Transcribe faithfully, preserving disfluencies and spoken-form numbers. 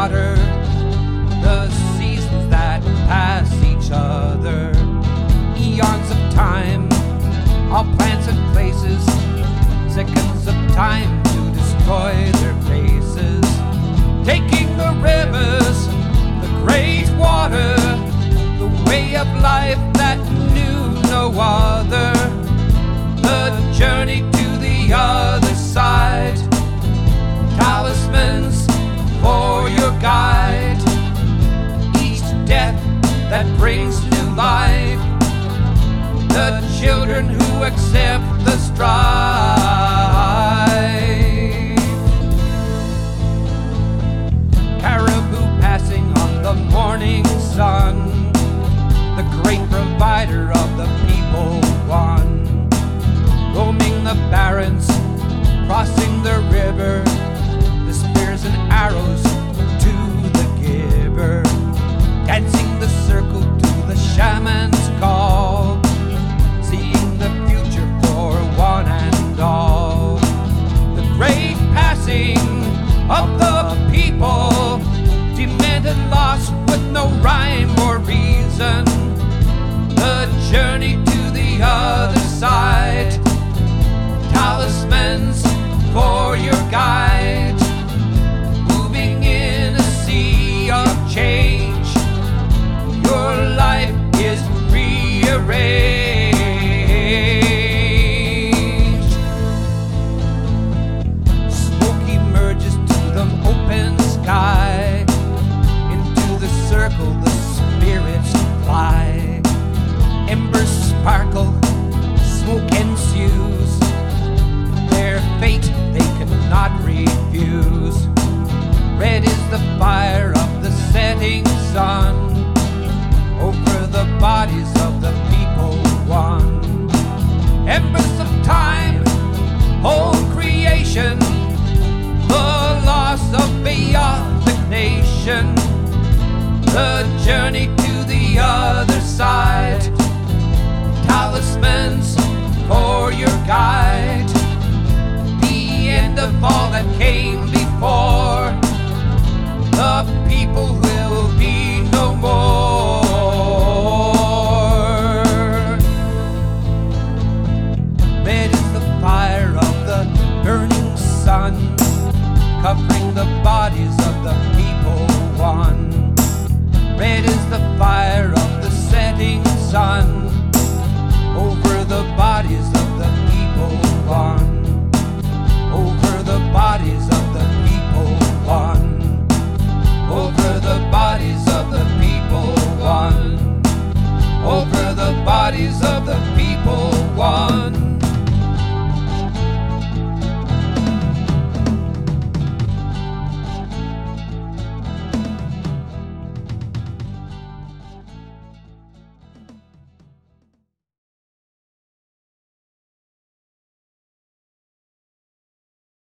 water, the seasons that pass each other, eons of time, all plants and places, seconds of time to destroy their faces, taking the rivers, the great water, the way of life that knew no other, the journey to the other side, talismans for your guide, each death that brings new life, the children who accept the strife, caribou passing on the morning sun, the great provider of the people one, roaming the barrens, crossing the river, the spears and arrows to the giver, dancing the circle to the shaman's call, seeing the future for one and all, the great passing of the people, demented lost with no rhyme or reason, the journey to the other side, talismans for your guide, moving in a sea of change, your life is rearranged. Smoke emerges to the open sky, into the circle the spirits fly, embers sparkle, smoke ensues, their fate they cannot refuse. Red is the fire of the setting sun, over the bodies of the people one. Embers of time, whole creation, the loss of beyond nation, the journey to the other side, talismans for your guide, the end of all that came before, the people will be no more. Red is the fire of the burning sun, covering the bodies of the people one. Red is the fire of the setting sun, over the bodies of the people one, over the bodies